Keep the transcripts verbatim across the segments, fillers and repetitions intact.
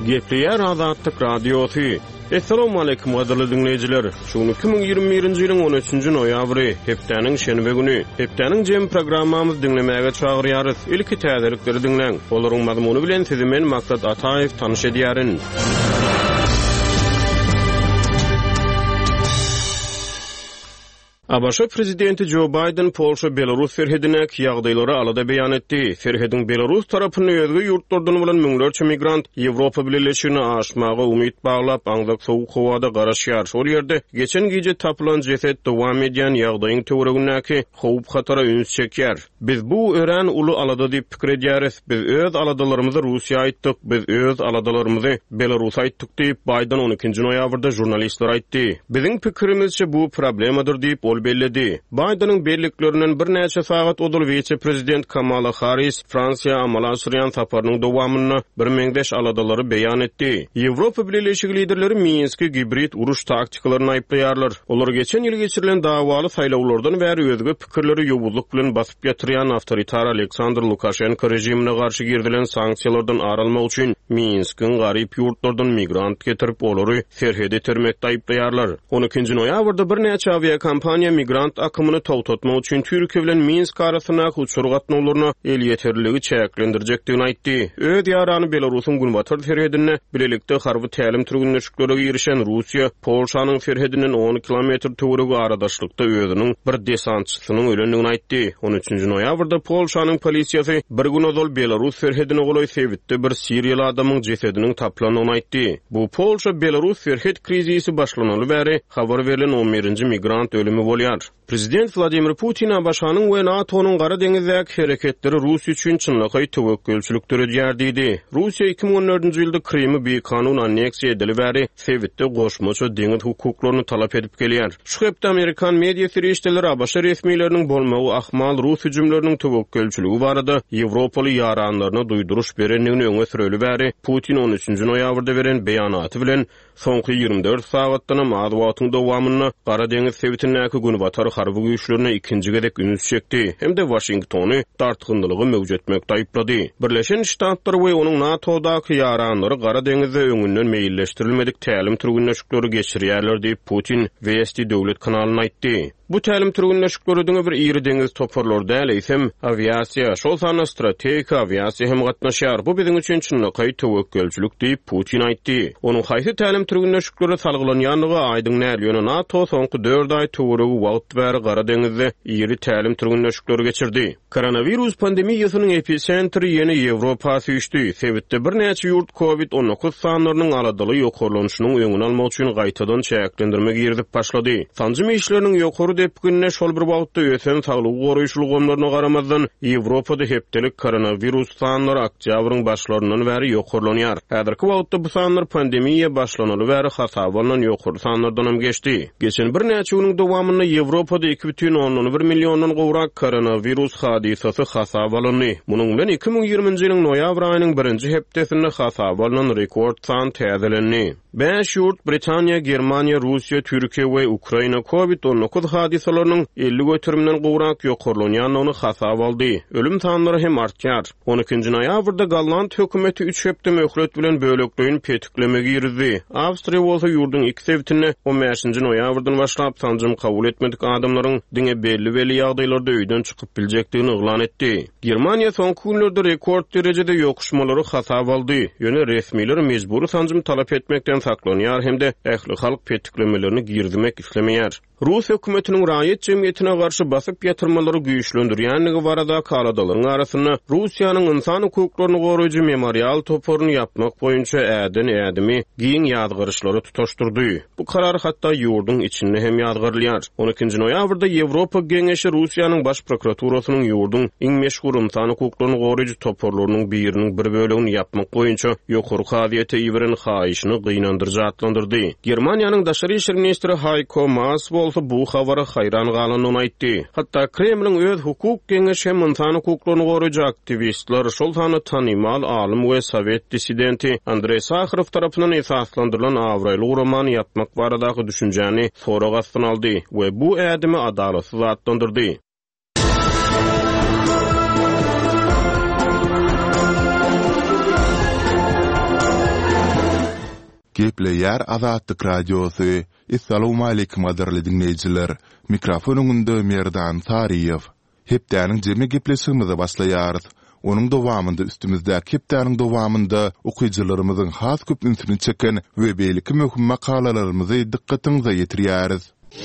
Gepleyer Azatlyk Radiosu. Assalamu alaykum gaderli dinleyijiler. Şunu iki bin ýygrimi birinji ýylyň on üçünji noýabry, hepdeniň şenbe güni, hepdeniň jem programmamyzy dinlemäge çagyrýarys. Ilki täzelikleri dinleň. Olaryň mazmuny bilen sizi men Maksat Ataev tanyş edýärin. A B S prezidenti Joe Biden Polşa Belarus serhedine ýagdaýlary alada beýan etdi. Serhedin Belarus tarapyny özge ýurtlardan bolan müňlerçe migrant Ýewropa bileşigine aşmagy umyt baglap, aňdak sowuk howada garaşýar. Şol ýerde geçen gece tapylan jeset dowam edýän ýagdaýyň töweregindäki howp hatara üns çekýär. Biz bu ören uly alada diýip pikir edýäris. Biz öz aladalarymyzy Russiýa aýtdyk, biz öz aladalarymyzy Belarus aýtdyk diýip Biden on ikinji noýabrda jurnalistlere aýtdy. Biziň pikirimizçe bu problemadyr diýip belledi. Biden'ın belliklerinden bir näçe sagat odul vice prezident Kamala Harris Fransiýa amala asyrýan saparynyň dowamyny bir meňdeş aladalary beýan etdi. Ýewropa Birleşigi liderleri Minski gibrid uruş taktikalarını aýplaýarlar. Olar geçen ýyl geçirilen dawaly saýlawlardan bäri özge pikirleri ýowuzlyk bilen basyp ýatyrýan awtoritar Aleksandr Lukashenko rejimine garşy girdilen sanksiýalardan aralmak üçin Minskiň garyp ýurtlardan migrant getirip olary serhede etmekde aýplaýarlar. on ikinji noýabrda bir näçe aviakompaniýa migrant akımını tawtatmak üçin Türkiýe bilen Minsk arasyna uçur gatnawlaryny el ýeterligi çäklendirjekdigini aýtdy. Öz ýarany Belarusyň günbatyr serhedine bilelikde harby tälim türgünleşiklerine girişen Russiýa Polşanyň serhedinden on kilometr töweregi aradaşlykda özüniň bir desantçysynyň ölendigini aýtdy. on üçünji noýabrda Polşanyň polisiýasy bir gün ozal Belarus serhedine golaý sebitde bir Siriýaly adamyň jesediniň taplanyny aýtdy. Bu Polşa Belarus serhed krizisi başlanaly bäri habar berilen on birinji migrant ölümi bolýar. Prezident Vladimir Putin başanyň we NATO'nun Gara deňizdäki hereketleri Russiýa üçin çynlaky töwekkülçilik döredýär diýdi. Russiýa iki bin on dördünji ýylda Krymy bir kanun anneksiýa edili bäri sebitde goşmaça deňiz hukuklaryny talap edip gelýär. Şu hepde Amerikan media serişdeleri A B S resmiýetleriniň bolmagy ahmal Rus hüjümleriniň töwekkülçiligi barada Ýewropaly ýaranlaryna duýduruş berenligini öňe süreli bäri Putin on üçünji noýabrda beren beýanaty bilen soňky ýygrimi dört sagatdan matbuatyň dowamyny Gara deňiz sebitindäki günbatyr harby güýçlerine ikinji gedek üns çekdi. Hem de Washingtony tartygyndylygy mewjud etmekde aýplady. Birleşen Ştatlar we onuň NATO'daky ýaranlary Gara deňizde öňünden meýilleşdirilmedik tälim türgünleşikleri geçirýärler diýip Putin W S D döwlet kanalyna aýtdy. Bu tälim türgünleşikleriniň bir iri deňiz toparlar däl eýsem aviasiýa, şol sana strategik aviasiýa hem gatnaşýar. Bu biziň üçin çynlaky töwekkülçilik diýip Putin aýtdy. Onuň haýsy tälim türgünleşikleri salgylanyanyny aýdyň näliýini NATO soňky dört aý töweregi wagt bäri Gara deňizde iri tälim türgünleşikleri geçirdi. Koronavirus pandemiýasynyň epicentri ýene Ýewropa süýşdi. Sebitde bir näçe ýurt COVID on dokuz sanlarynyň aladaly ýokurlanyşynyň öňüni almak üçin gaýtadan çäklendirme girdip başlady. Sanjymy işleriniň ýokary depgünne şol bir wagtda ösen saglyk goraýşylyk gomlaryna garamazdan Ýewropada hepdelik koronavirus sanlary oktýabryň başlaryndan bäri ýokurlanýar. Häzirki wagtda bu sanlar pandemiýa başlanaly bäri hasabylan ýokary sanlardan hem geçdi. Geçen bir näçe ýylyň dowamyny Ýewropada iki бүтүn oňdan bir millióndan gowrak koronavirus hadisasy hasabalandy. Munyň bilen iki bin ýygrimiňji ýylyň noýabr aýynyň birinji hepdesinde hasabalan rekord san täzelendi. beş ýurt Britaniýa, Germaniýa, Russiýa, Türkiýe we Ukraina COVID on dokuz hadisalarynyň elli götürümden gowrak ýokurlanýanyny hasaba aldy. Ölüm sanlary hem artýar. on ikinji noýabrda Galland hökümeti üç hepde möhlet bilen bölekliğin petiklemegi girdi. Awstriýa bolsa ýurdun iki sebitini on beşinji noýabrdan başlap sanjym kabul etmedik adamlaryň diňe belli belli ýagdaýlarda öýden çykyp biljekdigini eglan etdi. Germaniýa soňky günlerde rekord derejede ýokuşmalary hasaba aldy. Ýöne resmiýler mejburi sanjym talap etmekden saklanýar hemde ähli halk petiklemelerini girdimek islemeýär. Rus hökümetiniň raýat jemgyýetine garşy basyp ýatyrmalary güýçlendirýänligi barada kaladalaryň arasyna Russiýanyň insan hukuklaryny goraýjy memorial toporuny ýapmak boýunça äden ädimi giň ýadgyryşlary tutaşdyrdy. Bu karar hatda ýurdun içinde hem ýadgyrlýar. on ikinji noýabrda Ýewropa Geňeşi Russiýanyň baş prokuraturasynyň ýurdun iň meşhur insan hukuklaryny goraýjy toporlarynyň biriniň bir bölegini ýapmak boýunça ýokary haýaty ýebiren haýyşyny gynandyrjy atlandyrdy. Germaniýanyň daşary işler ministri Heiko Maas bu habara hayran galanyny aýtdy. Hatda Kremliň öz hukuk geňeşi hem insan hukuklaryny goraýjy aktivistler şol sany tanymal alim we Sowet dissidenti Andrei Sakharov tarapyndan esaslandyrylan awraýlyk roman ýapmak baradaky düşünjäni soraga astyn aldy we bu ädimi adalatsyz atlandyrdy. Gepleýär Azatlyk Radiosu. Assalamu alaykum adarly dinleýijiler. Mikrofonunda Merdan Tariýew. Hepdäniň jemi gepleşigimize başlaýarys. Onuň dowamynda üstümizdäki hepdäniň dowamynda okuýjylarymyzyň has köpünsini çeken we beýleki möhüm makalalarymyzy dikkatiňize ýetirýäris.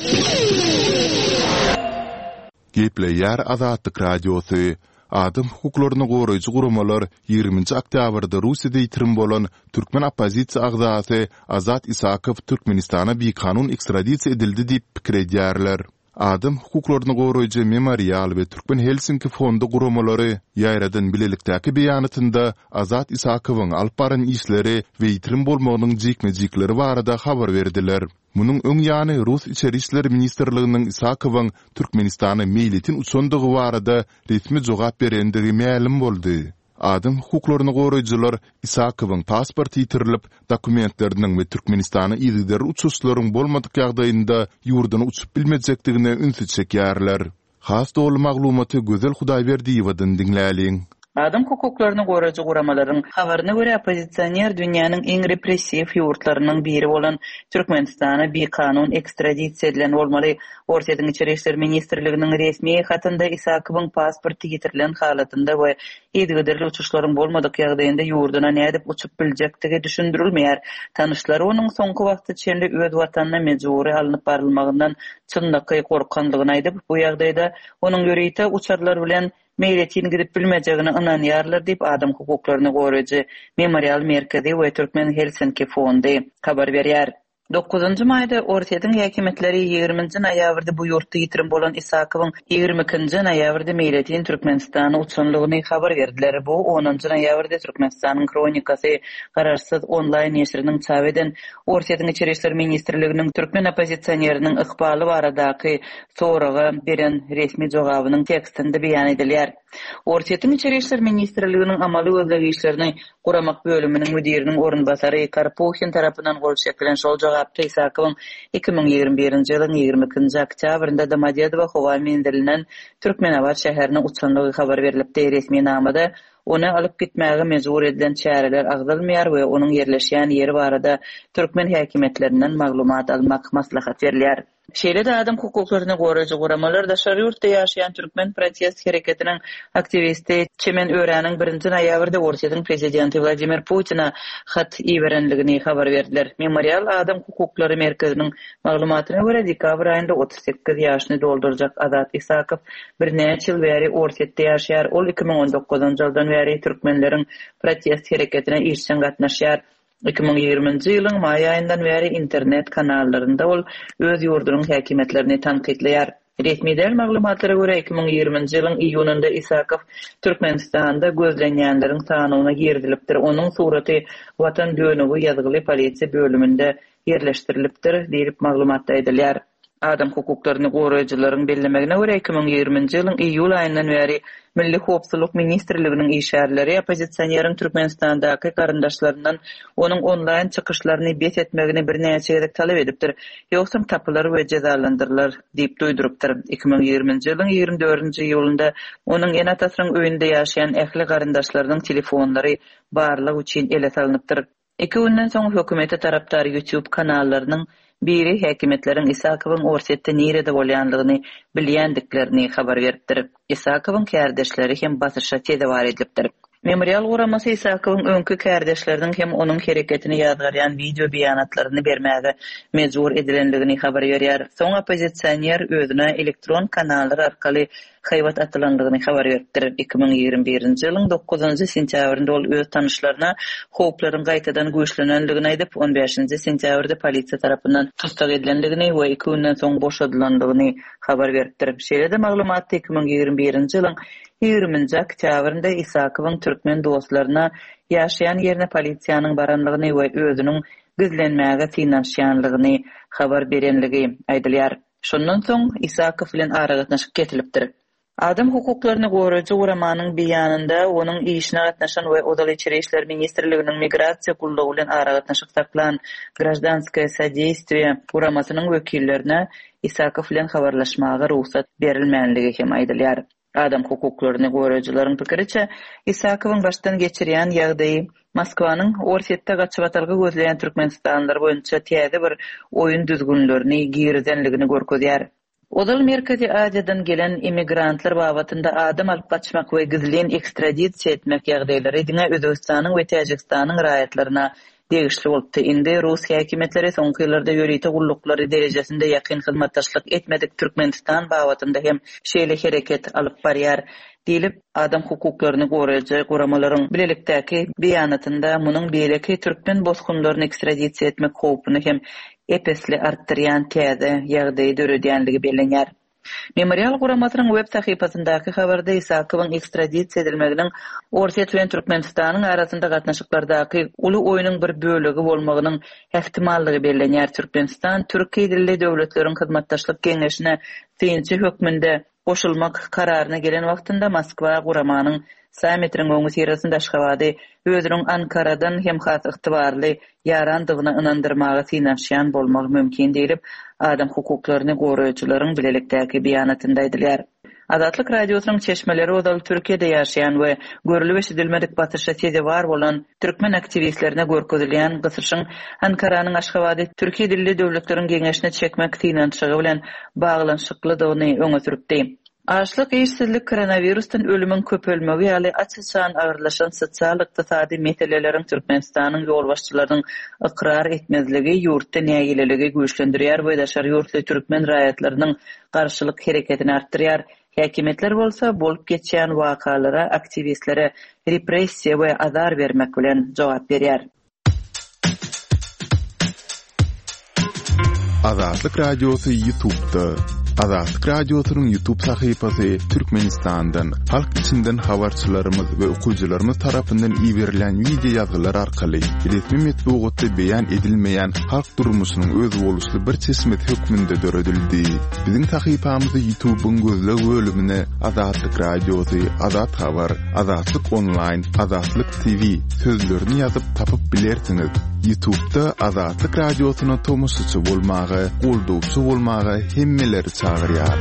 Gepleýär Azatlyk Radiosu. Adam hukuklaryny goraýjy guramalar ýygrimiňji oktýabrda Russiýada ýitirim bolan türkmen oppozisiýa agzasy Azat Isakow Türkmenistana bir kanun ekstradisiýa edildi diýip pikir edýärler. Adam hukuklaryny goraýjy memorial we Türkmen Helsinki fondy guramalary ýaýradan bilelikdäki beýanatynda Azat Isakowyň alyp baran işleri we ýitirim bolmagynyň jikme-jikleri barada habar berdiler. Munun öň ýany Rus içeri işleri ministrliginiň Isakowyň Türkmenistana meýletin uçandygy barada resmi jogap berendigi ma'lum boldy. Adam hukuklaryny goraýjylar Isakowyň pasporty ýitirilip, dokumentleriniň we Türkmenistana ýygydary uçuşlaryň bolmadyk ýagdaýynda ýurduny uçup bilmejekdigine ünsüz çekýärler. Has dolu maglumaty Gözel Hudaýberdiýewadan dinläliň. Adam hukuklaryny goraýjy guramalaryň habaryna görä opozisiýoner dünýäniň iň repressiw ýurtlarynyň biri bolan Türkmenistana bir kanun ekstradisiýa edilen bolmaly. Ortadyň içeri işler ministrliginiň resmi hatynda Isakowyň pasporty ýitirilen halatynda we ýygyderli uçuşlaryň bolmadyk ýagdaýynda ýurduna nädip uçup biljekdigi düşündirilmeýär. Tanışlary onuň soňky wagtda çenli öz watanyna mejburi alınıp barylmagyndan çyndaky gorkandygyny aýdyp, bu ýagdaýda onuň ýöreýte uçarlar bilen meýletin gidip bilmejegini ynanýarlar diýip adam hukuklaryny goraýjy Memorial Merkezi we Türkmen Helsinki fondy habar berýär. dokuzunçy maýda Ortaýyň häkimetleri ýygrimiňji noýabrda bu ýurtda ýitirim bolan Isakowyň ýygrimi ikinji noýabrda meýletin Türkmenistana uçanlygyny habar berdiler. Bu onunçy noýabrda Türkmenistanyň kronikasy gararsyz onlaýn ýeşiriniň çap eden Ortaýyň içeri işler ministrliginiň türkmen opozisiýoneriniň ykbaly baradaky soragy beren resmi jogabynyň tekstinde beýan edilýär. Ortaýyň içeri işler ministrliginiň amaly özlegi işlerini guramak bölüminiň müdiriniň orunbasary Karpuhin tarapyndan gol çekilen şol jogapda Isakowyň iki ming ýygrimi birinji ýylyň ýygrimi ikinji oktýabrynda Domodedowo howa mendilinden Türkmenabad şäherine uçanlygy habar berilipdi. Resmi namada onu alyp gitmäge mejbur edilen çäreler agdalmaýar we onuň ýerleşýän ýeri barada türkmen häkimetlerinden maglumat almak maslahat berilýär. Şeýle adam hukuklaryny goraýjy guramalar daşary ýurtda ýaşaýan türkmen protest hereketiniň aktivisti Çemen Öräniň birinji noýabrda Ortaýyň prezidenti Vladimir Putina hat iberenligini habar berdiler. Memorial adam hukuklary merkeziniň maglumatyna görä dekabr aýynda otuz sekiz ýaşyny doldurjak Azat Isakow bir neçe ýyl bäri Ortaýykda ýaşaýar. Ol iki ming on dokuzunçy ýyldan bäri türkmenleriň protest hereketine işçen gatnaşýar. iki ming ýygrimiňji ýylyň maý aýyndan bäri internet kanallarynda ol öz ýurdunyň häkimetlerini tanqidleýär. Resmi del maglumatlara görä iki ming ýygrimiňji ýylyň iýunynda Isakow Türkmenistanda gözlenýänleriň sanyna girdilipdir. Onuň suraty Watan dönügi ýazgyly polisiýa bölüminde ýerleşdirilipdir diýip maglumatda edilýär. Adam hukuklaryny goraýjylaryň bellemegine görä iki ming ýygrimiňji ýylyň iýul aýyndan bäri Milli Howpsuzlyk Ministrliginiň işärleri opozisiýoneriň Türkmenistandaky garyndaşlaryndan onuň onlaýn çykyşlaryny bet etmegini bir näçe ýerde talap edipdir. Ýoksa tapylar we cezalandyrlar diýip duýdurypdyr. iki ming ýygrimiňji ýylyň ýygrimi dördünçi ýylynda onuň enatasynyň öýünde ýaşaýan ähli garyndaşlarynyň telefonlary barlyg üçin ele salynypdyr. iki günden soň hökümete tarapdary YouTube kanallarynyň biri häkimetleriň Isakowyň Ortaýykda nerede bolýanlygyny bilýändiklerini habar beripdir. Isakowyň kärdeşleri hem basyrşa tedawar edilipdir. Memorial guramasy Isakowyň öňkü kärdeşleriniň hem onuň hereketini ýazgarýan video beýanatlaryny bermäge mejbur edilenligini habar berýär. Soň opozisiýoner özüne elektron kanallar arkaly haýwat atylandygyny habar beripdir. iki ming ýygrimi birinji ýylyň dokuzunçy sentýabrynda ol öz tanışlaryna howplaryň gaýtadan güýçlenenligini aýdyp, on beşinji sentýabrda polisiýa tarapyndan tutsak edilenligini we iki günden soň boşadylandygyny habar beripdir. Şeýle-de maglumatda iki ming ýygrimi birinji ýylyň ýygrimiňji oktýabrynda Isakowyň türkmen dostlaryna ýaşaýan ýerine polisiýanyň baranlygyny we özüniň gizlenmäge synanýanlygyny habar berenligi aýdylýar. Şondan soň Isakow bilen aragatnaşyk ketilipdir. Adam hukuklaryny goraýjy guramanyň beýanynda onuň işine gatnaşan we odaly içeri işler ministrliginiň migrasiýa gullugy bilen aragatnaşyk saklan grajdanskaya sadeystiýe guramasynyň wekillerine Isakow bilen habarlaşmaga ruhsat berilmänligi hem aýdylýar. Adam hukuklaryny goraýjylaryň pikiriçe, Isakowyň başdan geçirýän ýagdaýy Moskwanyň Orsetde gaçyp atalgy gözleýän Türkmenistanlar boýunça täze bir oýun düzgünlerini girdenligini görkezýär. Odal Merkezi Aziýadan gelen immigrantlar babatynda adam alyp gaçmak we gizlin ekstradisiýa etmek ýagdaýlary diňe Özbekistanyň we Täjikistanyň raýatlaryna degişli bolupdy. Indi Rus häkimetleri soňky ýyllarda ýöriýte gullukları derejesinde ýakyn hyzmatdaşlyk etmedik Türkmenistan babatynda hem şeýle hereket alyp barýar. Dilip adam hukuklaryny goraýjy goramalaryň bilelikdäki beýanatynda munyň beýleki türkmen bosgunlaryny ekstradisiýa etmek howpuny hem epesli artdyrýan täze ýagdaýy döredýänligi bellenýär. Memorial guramatynyň web sahypasyndaky habarda Isakowyň ekstradisiýa edilmeginiň Orset we Türkmenistanyň arasynda gatnaşyklardaky uly oýunyň bir bölegi bolmagynyň ähtimallygy bellenýär. Türkmenistan Türkiýe dilli döwletleriň hyzmatdaşlyk geňeşine synçy hökmünde goşulmak kararyna gelen wagtynda Moskwa guramanyň sammitiniň öňü sirasynda Aşgabatdy özüniň Ankaradan hem has ygtybarly ýarandygyna ynandyrmagy synapşýan bolmagy mümkin diýilip adam hukuklaryny goraýjylaryň bilelikdäki beýanatynda aýdylýar. Azatlyk radiosynyň çeşmeleri odal Türkiýede ýaşaýan we görülip eşidilmedik batyrşa tezi bar bolan türkmen aktivistlerine görkezilýän gysyşyň Ankaranyň Aşgabatdy Türkiýe dilli döwletleriň geňeşine çekmek synançygy bilen baglanşyklydygyny öňe süripdi. Açlyk, işsizlik, koronavirusdan ölümün köpölmegi ýaly açyçan agyrlaşan sosial-ykdysady meseleleriň Türkmenistanyň ýolbaşçylarynyň ykrar etmezligi ýurtda näýileligi güýçlendirýär we daşary ýurtly türkmen raýatlarynyň garşylyk hereketini artdyrýar. Häkimetler bolsa bolup geçýän wakalara, aktivistlere repressiýa we azar bermek bilen jogap berýär. Azatlyk radiosu YouTube'da. Azatlyk radiosynyň YouTube sahypasy Türkmenistandan, halk içinden habarçylarymyz we okuwçylarymyz tarapyndan iýerilen video ýazylar arkaly resmi metbuatda beýan edilmeýän halk durmuşynyň öz boluşly bir çeşmet hökmünde döredildi. Biziň sahypamyzda YouTube'un gözleg bölümine Azatlyk radiosy, Azat habar, Azatlyk online, Azatlyk T V sözlerini ýazyp tapyp bilersiňiz. YouTube'da Azatlyk radiosyna tomusçy bolmagy, goldugçy bolmagy hemmeleri çağırýar.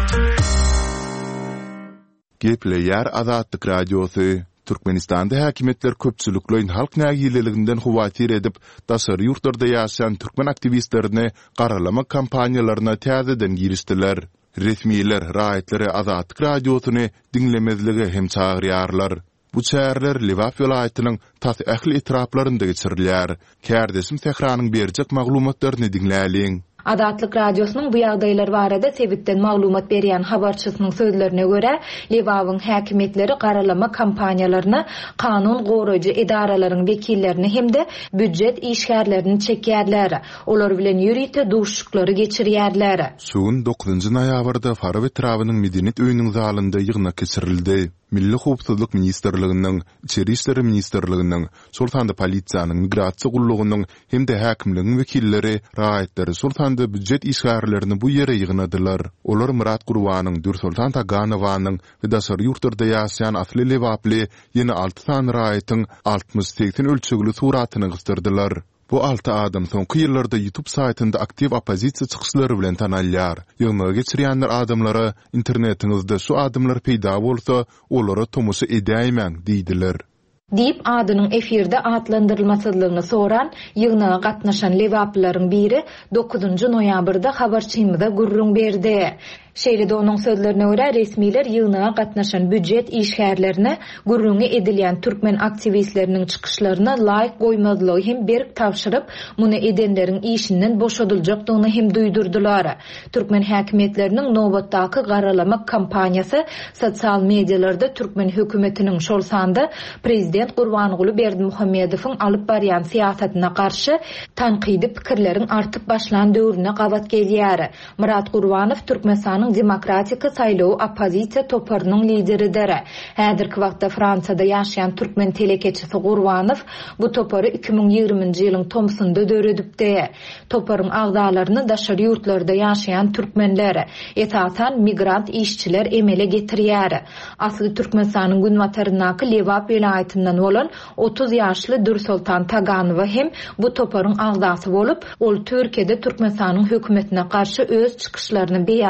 Gepleýär Azatlyk radiosy. Türkmenistanda häkimetler köpçüliklerin halk nägileliginden huwatir edip, daşary ýurtlarda ýaşaýan türkmen aktivistlerini garalama kampaniýalaryna täzeden girişdiler. Resmiler raýatlary Azatlyk radiosyny dinlemezligi hem çağırýarlar. Bu çäherler Liwap welaýatynyň tas ähli etraplaryna geçirilýär. Kärdesim Sehranyň berjek maglumatlaryny dinläliň. Azatlyk radiosynyň bu ýagdaýlar barada sebitden maglumat berýän habarçysynyň sözlerine görä, Liwawyň häkimetleri garalama kampaniýalaryna kanun goraýjy edaralaryň wekillerini hemde büdjet işgärlerini çekýärler. Olar bilen ýürüýte duşuklary geçirýärler. Suwun dokuzunçy noýabrda Fara we Trawynyň Medeniyet öýüniň zalynda ýygna keçirildi. Milli Howpsuzlyk Ministrliginiň, İçeri işleri Ministrliginiň, Sultanda polisiýanyň, migrasiýa gullugynyň hemde häkimligiň wekilleri, raýatlary Sultanda büdjet işgärlerini bu ýere ýygnadylar. Olar Murat Gurbanyň, Dursultan Taganowanyň we daşary ýurtlarda ýaşaýan asly Liwaply ýene alty san raýatyň altymyş seksen ölçegli suratyny gystyrdylar. Bu altı adam soňky ýyllarda YouTube saytynda aktiv opozisiýa çykyşlary bilen tanalýar. Ýygnaga geçirýänler adamlara internetiňizde şu adamlar peýda bolsa, olara tomusy edäýmäň diýdiler. Diýip adynyň efirde atlandyrylmasydlygyny soran ýygnaga gatnaşan Liwaplylaryň biri dokuzunçy noýabrda habarçymyza gurrun berdi. Şeýle-de onuň sözlerine görä resmiler ýygnaga gatnaşan büdjet işgärlerini gurrungy edilýän türkmen aktivistleriniň çykyşlaryna laýyk goýmazlygy hem berip tapşyryp, muny edenleriň işinden boşadyljakdygyny hem duýdurdular. Türkmen häkimetleriniň nobatdaky garalama kampaniýasy sosial medialarda türkmen hökümetiniň şol sanda prezident Gurbanguly Berdimuhammedowyň alyp barýan siýasatyna garşy tanqidi pikirleriň artyp başlan döwrüne gabat gelýär. Murat Gurbanow Türkmenistanyň demokratik saýlaw opozisiýa toparynyň lideridir. Häzirki wagtda Fransada ýaşaýan türkmen telekeçisi Gurbanow bu topary iki ming ýygrüminji ýylyň tomsunda döredipdi. Toparyň agdalaryny daşary ýurtlarda ýaşaýan türkmenler, esasan migrant işçiler emele getirýär. Asly Türkmenistanyň günwatarynaky Liwap welaýatyndan bolan otuz ýaşly Dursultan Taganow hem bu toparyň agdasy bolup, ol Türkiýede Türkmenistanyň hökümetine garşy öz çykyşlaryny beýan edýän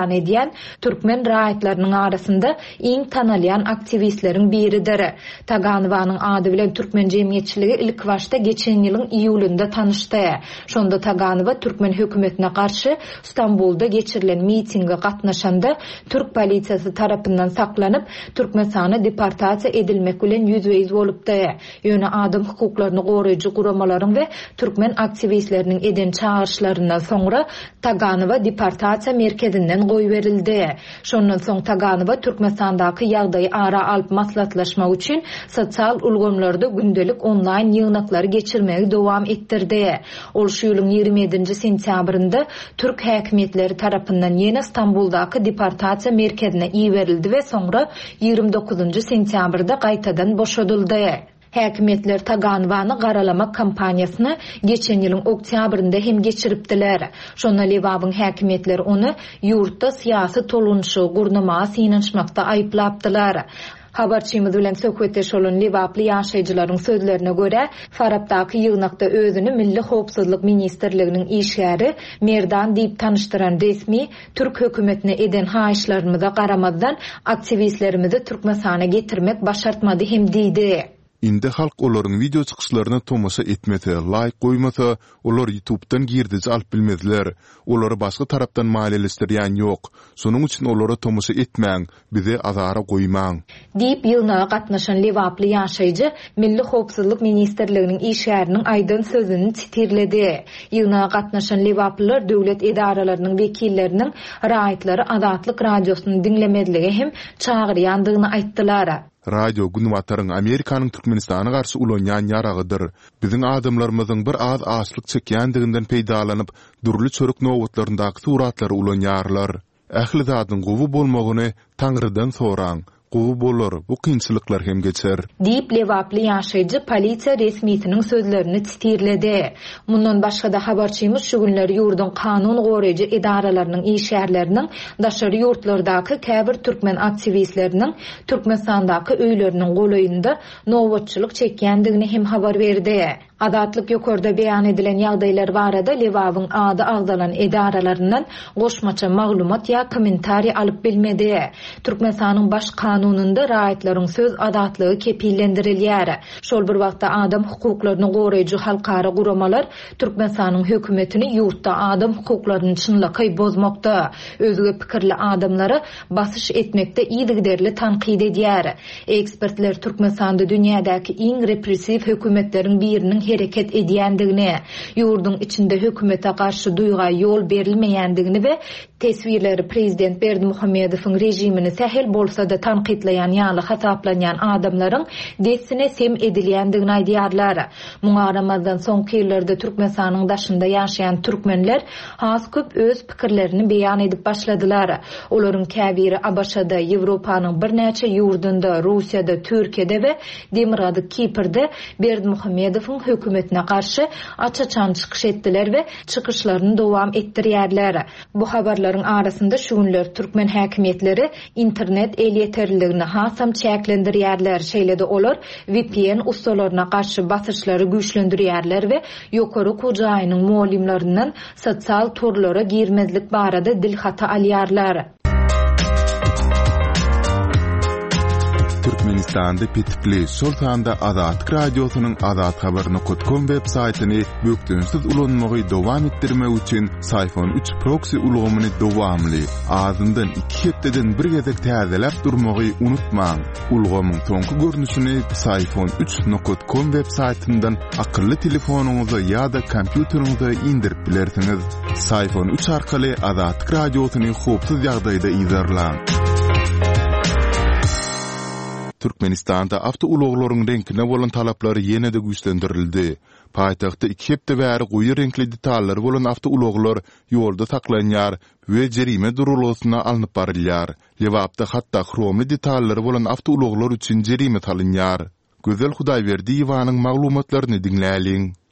bilen türkmen raýatlarynyň arasynda iň tanalýan aktivistleriň biridir. Taganowanyň ady bilen türkmen jemgyýetçiligi ilk başda geçen ýylyň iýulynda tanışdy. Şonda Taganowa türkmen hökümetine garşy Stambulda geçirilen mitinge gatnaşanda türk polisiýasy tarapyndan saklanyp Türkmenistana deportasiýa edilmek bilen ýüzbeýiz bolupdy. Ýöne adam hukuklaryny goraýjy guramalaryň we türkmen aktivistleriniň eden çağırşlaryndan soňra Taganowa deportasiýa merkezinden goý berildi. Şondan soň Taganowa Türkmenistandaky ýagdaýy ara alyp maslahatlaşmak üçin sosial ulgamlarda gündelik onlaýn ýygnaklary geçirmegi dowam etdirdi. Ol şu ýylyň ýigirme ýedinji sentýabrynda türk häkimetleri tarapyndan ýene Stambuldaky deportasiýa merkezine iýberildi we soňra ýigirme dokuzunji sentýabrda gaýtadan boşadyldy. Häkimetler Taganowany garalamak kampaniýasyny geçen ýylyň oktýabrynda hem geçiripdiler. Şonda Lewabyň häkimetleri ony ýurtda syýasy tolunşy gurnama synanşmakda aýplapdylar. Habarçymyz bilen söhbetdeş bolan Lewaply ýaşaýjylaryň sözlerine görä, Farabdaky ýygnakda özüni Milli Howpsuzlyk Ministrliginiň işgäri Merdan diýip tanıştyran resmi türk hökümetine eden haýyşlarymyza garamazdan aktivistlerimizi Türkmenistana getirmek başartmady hem diýdi. Indi halk olaryň video çykyşlaryna tomasha etmese, like goýmasa, olar YouTube'dan girdiz alyp bilmezler. Olary başga tarapdan maliýeleşdirýän ýok. Şonuň üçin olary tomasha etmäň, bize azara goýmaň. Diýip ýygyna gatnaşan Lewaply ýaşaýjy Milli Howpsuzlyk Ministrliginiň işgäriniň aýdan sözüni titirledi. Ýygyna gatnaşan Lewaplylar döwlet edaralarynyň wekilleriniň raýatlary Azatlyk radiosyny dinlemediligi hem çagyrýandygyny aýtdylar. Radio Günwataryň Amerikanyň Türkmenistana garşy ulanýan ýaragydyr. Biziň adamlarymyzyň bir az açlyk çekýändiginden peýdalanyp, durly çörek nowatlaryndaky suratlary ulanýarlar. Ähli zadyň gowy bolmagyny Taňrydan soraň. Gowy bolar, bu kynçylyklar hem geçer. Diýip Lewaply ýaşaýjy polisiýa resmiýetiniň sözlerini titirledi. Mundan başga da habarçymyz şu günleri ýurdun kanun goraýjy edaralarynyň işgärleriniň daşary ýurtlardaky käbir türkmen aktivistleriniň Türkmenistandaky öýleriniň golaýynda nowatçylyk çekýändigini hem habar berdi. Azatlyk ýokarda beýan edilen ýagdaýlar barada Lewabyň ady agdalan edaralaryndan goşmaça maglumat ýa kommentariýa alyp bilmedi. Türkmenistanyň baş kanununda raýatlaryň söz azatlygy kepillendirilýär. Şol bir wagtda adam hukuklaryny goraýjy halkara guramalar Türkmenistanyň hökümetini ýurtda adam hukuklaryny çynlaky bozmakda, özüge pikirli adamlary basyş etmekde ýygyderli tanqid edýär. Ekspertler Türkmenistanda dünýädäki iň repressiw hökümetleriň biriniň hereket edýändigini, ýurdun içinde hökümete garşy duýga ýol berilmeýändigini we teswirleri prezident Berdimuhammedowyň rejimini sähel bolsa da tanqidleýän ýaly hasaplanýan adamlaryň desine sem edilýändigini aýdýarlar. Muňa Ramazan soňky ýyllerde Türkmenistanyň daşynda ýaşaýan türkmenler has köp öz pikirlerini beýan edip başladylar. Olaryň käbiri Abaşada, Ýewropanyň bir näçe ýurdunda, Russiýada, Türkiýede we Demirady Kiprde Berdimuhammedowyň hökümetine garşy açaçan çykyş etdiler we çykyşlaryny dowam etdirýärler. Bu habarlaryň arasynda şu günler türkmen häkimetleri internet el ýeterliligini hasam çäklendirýärler. Şeýle-de olar V P N ustalaryna garşy basyşlary güýçlendirýärler we ýokary kojaýynyň muallimlerinden sosial torlara girmezlik barada dilhata alýarlar. Türkmenistanda pitipli şol sanda Azatlyk radiosynyň azat habaryny .com web saýtyny bökdünsiz ulanmagy dowam etdirmek üçin Sayfon üç proxy ulgamyny dowamly azyndan iki hepdeden bir gezek täzelep durmagy unutmaň. Ulgamyň soňky görnüşini Sayfon üç nokta com web saýtyndan akylly telefonuňyza ýa-da kompýuteriňize indirip bilersiňiz. Sayfon üç arkaly Azatlyk radiosyny howpsuz ýagdaýda izlerläň. Türkmenistanda avto uluglaryň renkine bolan talaplary ýene-de güýçlendirildi. Paýtagtda iki hepde bäri goýy renkli detallary bolan avto uluglar ýolda saklanýar we jerime durulasyna alınıp barilýar. Lewapda hatda chromly detallary bolan avto uluglar üçin jerime salynýar. Gözel Hudaýberdi Ýywanyň maglumatlaryny dinläliň.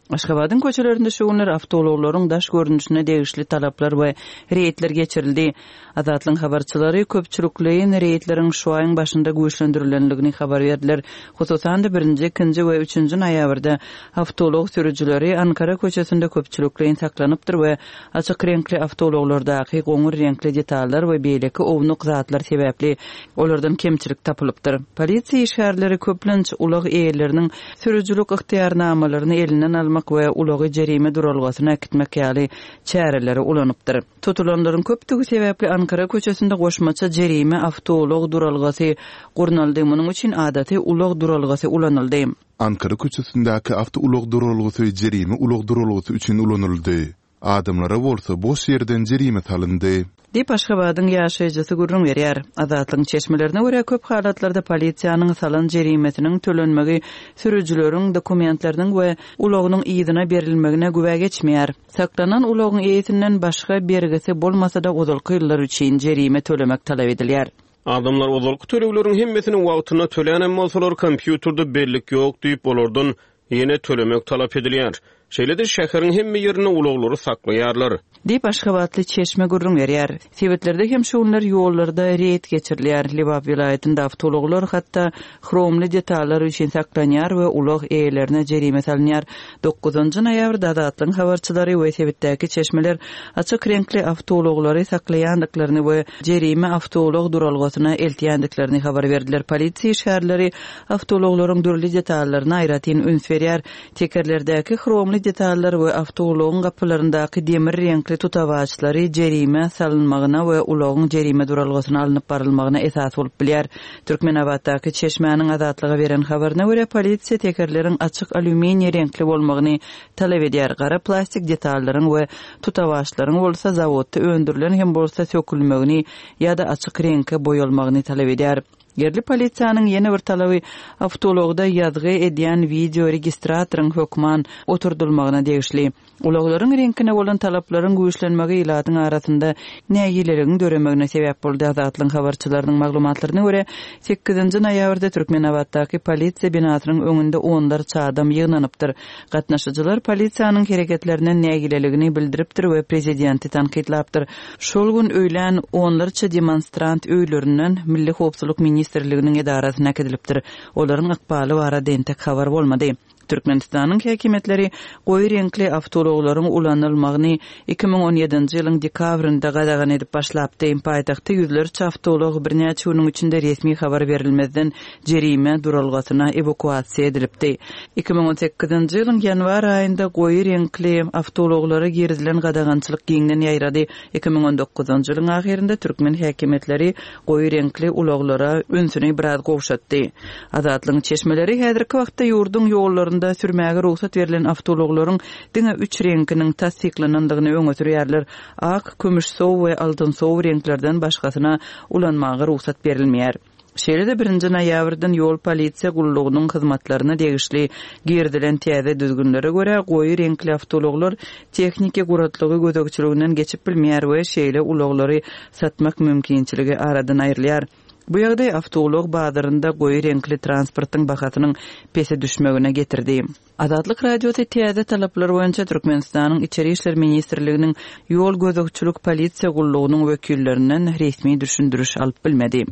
Aşgabatyň köçelerinde şu günler awtologlaryň daş görünüşine degişli talaplar we reýetler geçirildi. Azatlyň habarçylary köpçülikliň reýetleriň şu aýyň başynda güýçlendirilýändigini habar berdiler. Hususan da birinji, ikinji we üçünji noýabrda awtolog sürüjileri Ankara köçesinde köpçülikliň saklanypdyr we açyk renkli awtologlardaky goňur renkli detallar we beýleki ownuk zatlar sebäpli olardan kemçilik tapylypdyr. Polisiýa işgärleri köplenç ulag eýerleriniň sürüjilik ihtiýarnamalaryny elinden almak we ulagy jerime duralgasyna akitmek ýaly çäreleri ulanypdyr. Tutulanlaryň köpdigi sebäpli Ankara köçesinde goşmaça jerime awtolog duralgasy gurnaldy. Munyň üçin adaty ulag duralgasy ulanyldy. Ankara köçesindäki awtolog duralgasy jerime ulag duralgasy üçin ulanyldy. Adamlara bolsa boş yerden jerime salyndy. Dip Aşgabatyň ýaşaýjysy gurrun berýär. Azatlyň çeşmelerine görä köp halatlarda polisiýanyň salan jerimetiniň tölenmegi sürüjileriň dokumentleriniň we ulagynyň ýygyna berilmegine güwe geçmeýär. Saklanan ulagyň ýetinden başga bergisi bolmasa da ozalky ýyllar üçin jerime tölemek talap edilýär. Adamlar ozalky tölekleriň hemmesini wagtyna tölänen bolsalar kompýuterde bellik ýok diýip bolardan ýene tölemek talap edilýär. Şeýle-de şäheriň hemme ýerine ulaglary saklaýarlar. Dip Aşgabatly çeşme gurrun berýär. Sebetlerde hem şu günler ýollarda reýet geçirilýär. Libap vilayetinde awtologlar hatda chromly detallar üçin saklanýar we ulag eýerlerine jerime salynýar. dokuzunji noýabrda Azatlyň habarçylary we sebetdäki çeşmeler açyk renkli awtologlary saklaýandyklaryny we jerime awtolog duralgasyna eltýändiklaryny habar berdiler. Polisiýa işgärleri awtologlaryň dürli detallaryna aýratyn üns berýär. Tekerlerdäki chromly detallar we awtologyň gapylaryndaky demir renkli tutawaçlary jerime salynmagyna we ulagyň jerime duralgasyna alınıp barylmagyna esas bolup bilýär. Türkmenabatdaky çeşmäniň Azatlyga beren habaryna görä polisiýa tekerleriň açyk alüminiýe renkli bolmagyny talap edýär. Gara plastik detallaryň we tutawaçlaryň bolsa zawodda öndürilen hem bolsa sökülmegini ýa-da açyk renkge boýalmagyny talap edýär. Yerli polisiýanyň ýene bir talaby awtologda ýazgy edýän video registratoryň hökman oturdulmagyna degişli. Ulaglaryň renkine bolan talaplaryň güýçlenmegi ilatyň arasynda näýileriň döremegine sebäp boldy. Azatlyň habarçylarynyň maglumatlaryna görä sekizinji noýabrda Türkmenabatdaky polisiýa binasynyň öňünde onlarça adam ýygnanypdyr. Gatnaşyjylar polisiýanyň hereketlerinden näýileligini bildiripdir we prezidenti tanqidlapdyr. Şol gün öýlen onlarça demonstrant öýlerinden Milli Howpsuzlyk Ministrliginiň edarasyna kedilipdir. Olaryň ykbaly bara dentek habar bolmady. Türkmenistanyň häkimetleri goýy renkli awtologlaryň ulanylmagyny iki ming on ýedinji ýylyň dekabrynda gadagan edip başlapdy. Paýtagtda ýüzlerçe awtolog birnäçe güniň içinde resmi habar berilmezden jerime duralgasyna evakuasiýa edilipdi. iki ming on sekizinji ýylyň ýanwar aýynda goýy renkli awtologlary girdilen gadagançylyk giňden ýaýrady. iki ming on dokuzunji ýylyň ahirinde türkmen häkimetleri goýy renkli ulaglara ünsüni biraz gowşatdy. Azatlyň çeşmeleri häzirki wagtda ýurdun ýollaryny da sürmäge ruhsat berilen awtologlaryň diňe üç renkiniň tasdiklanandygyny öňe sürýärler. Ak, kömüş sow we altyn sow renklerden başgasyna ulanmagy ruhsat berilmeýär. Şeýle-de birinji noýabrdan ýol polisiýa gullugynyň hyzmatlaryna degişli girdilen täze düzgünlere görä goýy renkli awtologlar tehnika guratlygy gözegçiliginden geçip bilmeýär we şeýle ulaglary satmak mümkinçiligi aradan aýrylýar. Bu ýagdaý awtolog bazarynda goýy renkli transportyň bahasynyň pese düşmegine getirdi. Azatlyk radioda täze talaplar boýunça Türkmenistanyň Içeri işler ministrliginiň ýol gözegçilik polisiýa gullugynyň wekillerinden resmi düşündürüş alyp bilmedi.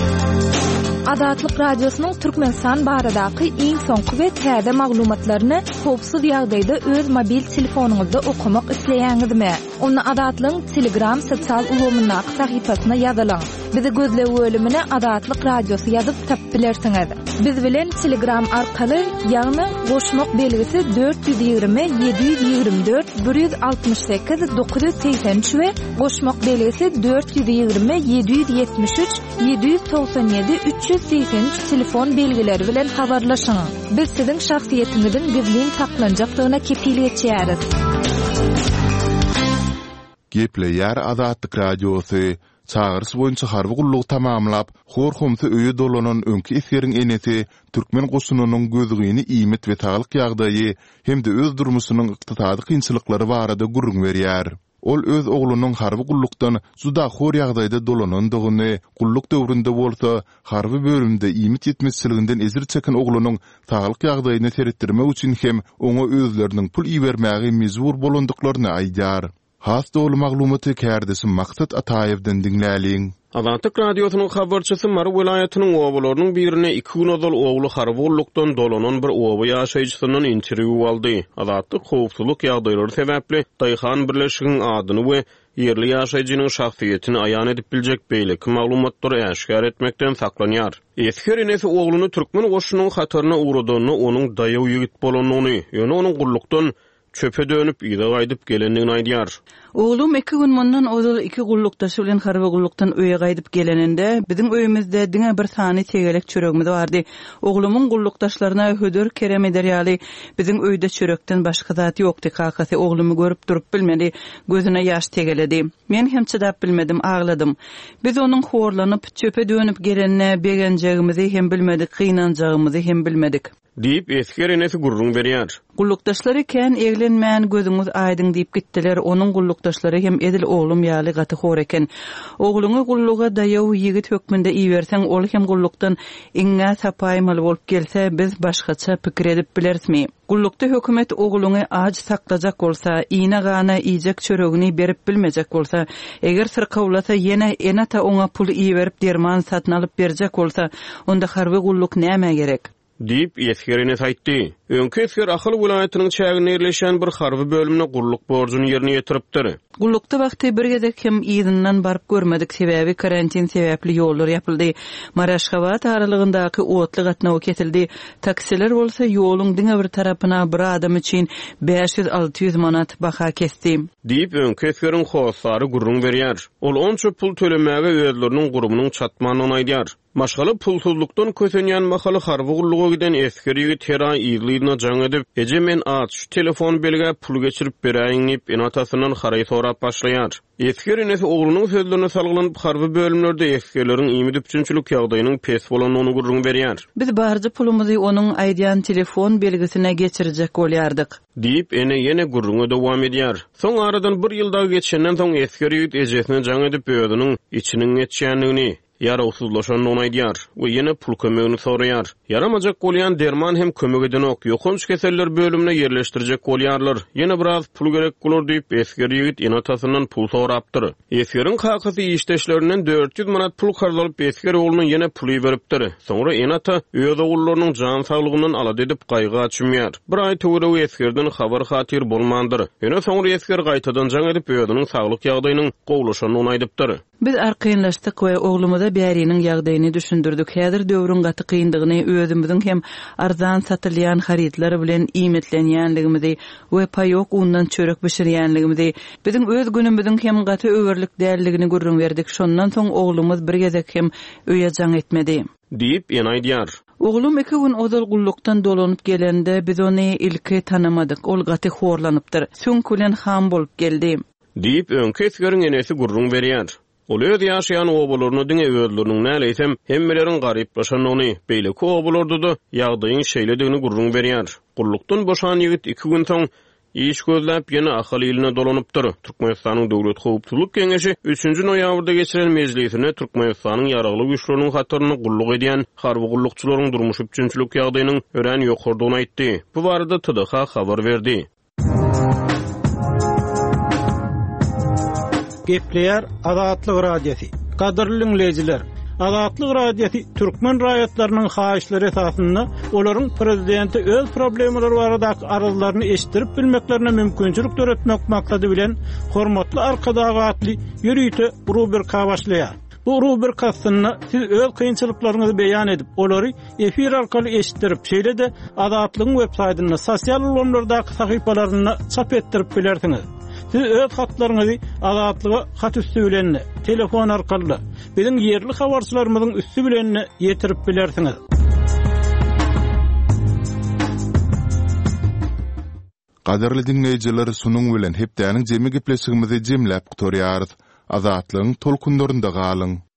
Azatlyk radiosynyň Türkmenistan baradaky iň soňky we täze maglumatlaryny howpsuz ýagdaýda öz mobil telefonuňyzda okumak isleýäňizmi? Onu Azatlyň Telegram sosial ulgamynyň sahypasyna ýazylaň. Bizi gözle bölümine Azatlyk radiosu ýazyp tap bilersiňiz. Biz bilen Telegram arkaly ýagny goşmak belgisi dört yüz ýygrimi ýedi yüz ýygrimi dört bir yüz altymyş sekiz dokuz yüz seksen üç we goşmak belgisi dört yüz ýygrimi ýedi yüz ýetmiş üç ýedi yüz toksan ýedi üç yüz seksen üç telefon belgileri bilen habarlaşyň. Biz siziň şahsiýetiňiziň gizliň saklanjakdygyna kepillik etýäris. Gepleýär Azatlyk radiosu çağırış boýunça harby gulluk tamamlap, horhumsy öýe dolanan öňki eseriň enesi türkmen goşunynyň gözügini iýmet we taýlyk ýagdaýy hem-de öz durmuşynyň ykdysady kynçylyklary barada gurrun berýär. ol öz oglunyň harby gullukdan juda hor ýagdaýda dolanandygyny, gulluk döwründe bolsa harby bölümde iýmit ýetmezçiliginden ezir çeken oglunyň saglyk ýagdaýyny seretdirmek üçin hem oňa özleriniň pul iýermäge mezbur bolandyklaryny aýdýar. Has dolu maglumaty kärdesi Maksat Ataýewden dinläliň. Azatlyk radiosynyň habarçysy Mar welaýatynyň owalarynyň birine iki gün ozal ogly harwurlukdan dolanan bir owa ýaşaýjysynyň interwýu aldy. Azatlyk howpsuzlyk ýagdaýlary sebäpli Daýhan birleşiginiň adyny we ýerli ýaşaýjynyň şahsiýetini aýan edip biljek beýleki maglumatlary äşkär etmekden saklanýar. Esker enesi ogluny türkmen goşunyň hataryna uğradyny, onuň daýaw ýigit bolanyny, ýöne onuň gullukdan çöpe dönüp ýyda gaýdyp gelendigini aýdýar. Oglum iki gün mundan ozal iki gullukdaşy bilen harby gullukdan öýe gaýdyp geleninde biziň öýümizde diňe bir sany tegelek çöregimiz bardy. Oglumyň gullukdaşlaryna hödür kerem ederýaly. Biziň öýde çörekden başga zat ýokdy. Kakasy oglumy görüp durup bilmedi, gözüne ýaş tegeledi. Men hem çydap bilmedim, agladym. Biz onuň horlanyp çöpe dönüp gelenine begenjegimizi hem bilmedik, kynanjagymyzy hem bilmedik. Diýip esker enesi gurrun berýär. Gullukdaşlary ken eglenmän gözüňiz aýdyň diýip gitdiler. Onuň gullukdaşlary hem edil oglum ýaly gaty hor eken. Ogluňy gulluga daýaw ýigit hökmünde iýerseň ol hem gullukdan iňňe sapaýmaly bolup gelse biz başgaça pikir edip bilersmi? Gullukda hökümet ogluňy aç saklajak bolsa, iňe gana iýjek çöregini berip bilmejek bolsa, eger sırkawlasa ýene enata oňa pul iýerip derman satyn alyp berjek bolsa, onda harby gulluk näme gerek? Diýip eskerine aýtdy. Öňkü esker Ahal welaýatynyň çägine ýerleşen bir harby bölümine gulluk borjyny ýerine ýetiripdir. Gullukda wagty bir gezek hem ýygynyň baryp görmedik sebäbi karantin sebäpli ýollar ýapyldy. Maraşgabat aralygyndaky otly gatnaw kesildi. Taksiler bolsa ýoluň diňe bir tarapyna bir adam üçin beş yüz alty yüz manat baha kesdi. Diýip öňkü eskeriň howsary gurrun berýär. Ol onça pul tölemäge özleriniň gurumynyň çatmanyny aýdýar. Maşgaly pulsuzlukdan kösenýän mahaly harby gulluga giden esker ýigit her aý ýylyna jaň edip, "Eje men aç şu telefon belge pul geçirip beräýin" diýip enatasyndan haraý sorap başlaýar. Esker enesi oglunyň sözlerine salgylanyp harby bölümlerde eskerleriň iýmit üçinçilik ýagdaýynyň pes bolanyny gurrun berýär. Biz barjy pulumuzy onuň aýdýan telefon belgisine geçirjek bolýardyk. Diýip ene ýene gurruna dowam edýär. Soň aradan bir ýylda geçenden soň esker ýigit ejesine jaň edip öýüniň içiniň geçýänligini yarawsuzlaşan aýdýar we ýene pul kömegini soraýar. Yaramajak bolýan derman hem kömek eden ok ýokunç keseller bölümine ýerleşdirjek bolýarlar. Ýene biraz pul gerek bolar diýip esker ýigit enatasyndan pul sorapdyr. Eskeriň kakasy işleşlerinden dört yüz manat pul karlalyp esker oğlunyň ýene puly beripdir. Soňra enata öz ogullarının jan saglygynyň alad edip gaýga açmýar. Bir aý töwere eskerden habar hatyr bolmandyr. Ýene soňra esker gaýtadan jaň edip özüniň saglyk ýagdaýynyň gowlaşanyny aýdypdyr. Biz arkaýynlaşdyk we oglumuza bäriniň ýagdaýyny düşündirdik. Häzir döwrüň gaty kyndygyny özümiziň hem arzan satylýan haritler bilen iýmitlenýänligimizi we paýok undan çörek bişirýänligimizi, biziň öz günümiziň hem gaty öwürlik dälligini görüň berdik. Şondan soň oglumuz bir gezek hem öýe jaň etmedi. Diýip ýene aýdýar. Oglum iki gün ozal gullukdan dolanyp gelende biz ony ilki tanamadyk. Ol gaty horlanypdyr. Süňkülen ham bolup geldi. Diýip öňkü eskeriň enesi gurrun berýär. Ol öz ýaşaýan obalaryny diňe özleriniň näleýsem hemmeleriň garyplaşanyny, beýleki obalarda da ýagdaýyň şeýledigini gurrun berýär. Gullukdan boşan ýigit iki gün soň iş gözläp ýene Ahal ýylyna dolanypdyr. Türkmenistanyň Döwlet Howpsuzlyk Keňeşi üçünçi noýabrda geçiren mejlisine Türkmenistanyň ýaragly güýçleriniň hataryny gulluk edýän harby gullukçylaryň durmuşy üçünçilik ýagdaýynyň ören ýokurdygyny aýtdy. Bu barada T D H habar berdi. Gepleýär Azatlyk radiosi. Kadrly dinleýijiler, Azatlyk radiosi türkmen raýatlarynyň haýyşlary esasynda olaryň prezidenti öz problemleri baradaky arzularyny eşitdirip bilmeklerine mümkinçilik töretmek maksady bilen hormatly arkadagatly ýürüýte rubrika başlaýar. Bu rubrikasyny siz öz kynçylyklaryňyzy beýan edip, olary efir arkaly eşitdirip, şeýle-de Azatlygyň web saýtyna, sosial ulanlardaky sahypalaryna çap etdirip bilersiňiz. Siz öz hatlaryňyzy Azatlyga hat üstü bilen, telefon arkaly, biziň ýerli habarçylarymyzyň üstü bilen ýetirip bilersiňiz. Gaderli dinleýijiler, sunuň bilen hepdäniň jemi gepleşigimizi jemläp gutorýarys. Azatlygyň tolkunlarynda galyň.